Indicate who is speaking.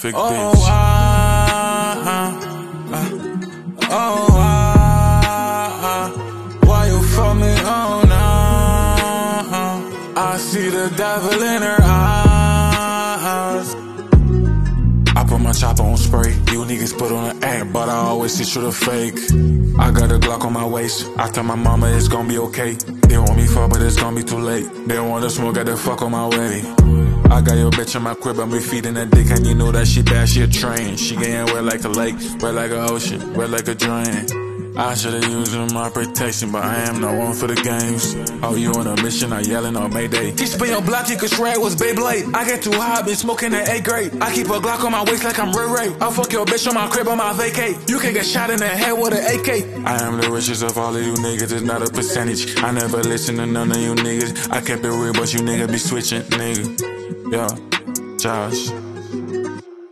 Speaker 1: perfect bitch. Why you fuck me on I see the devil in her eyes. I put my chopper on spray. You niggas put on an act, but I always see through the fake. I got a Glock on my waist. I tell my mama it's gonna be okay. They want me fuck, but it's gonna be too late. They want to smoke, got the fuck on my way. I got your bitch in my crib, I'm be feeding that dick, and you know that she bad, she a train. She getting wet like a lake, wet like an ocean, wet like a drain. I should've used my protection, but I am not one for the games. Oh, you on a mission, I yelling on Mayday. Teach me on block, you could swear it was Beyblade. I get too high, been smoking at 8th grade. I keep a Glock on my waist like I'm Ray Ray. I'll fuck your bitch on my crib on my vacate. You can get shot in the head with an AK. I am the richest of all of you niggas, it's not a percentage. I never listen to none of you niggas. I kept it real, but you niggas be switching, nigga. Yeah, Josh.